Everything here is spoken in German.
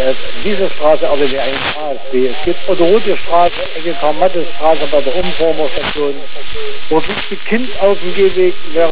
diese Straße RWW 1 ASB. Es gibt Otto-Rote Straße, Ecke Karl-Mattes Straße bei der Umformerstation. Dort liegt die Kind auf dem Gehweg,